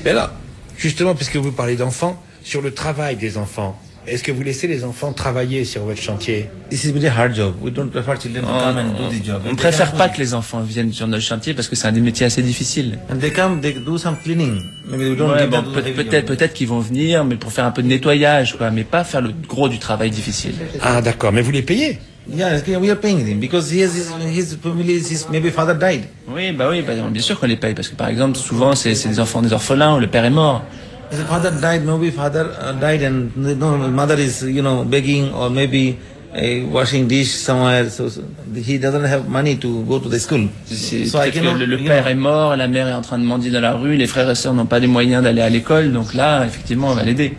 Mais alors, justement, puisque vous parlez d'enfants, sur le travail des enfants, est-ce que vous laissez les enfants travailler sur votre chantier? This is very hard job. We don't prefer children to come and do this job. On préfère pas que les enfants viennent sur notre chantier parce que c'est un des métiers assez difficiles. And they come, they do some cleaning. Maybe we don't give them to do heavy job. Peut-être qu'ils vont venir, mais pour faire un peu de nettoyage, quoi, mais pas faire le gros du travail difficile. Ah, d'accord. Mais vous les payez? Yeah, we are paying them because his family, his maybe father died. Oui, bien sûr qu'on les paye parce que par exemple, souvent c'est des enfants des orphelins où le père est mort. His father died, maybe father died and no, mother is, begging or maybe washing dish somewhere. So he doesn't have money to go to the school. So le père est mort, la mère est en train de mendier dans la rue, les frères et sœurs n'ont pas les moyens d'aller à l'école, donc là, effectivement, on va l'aider.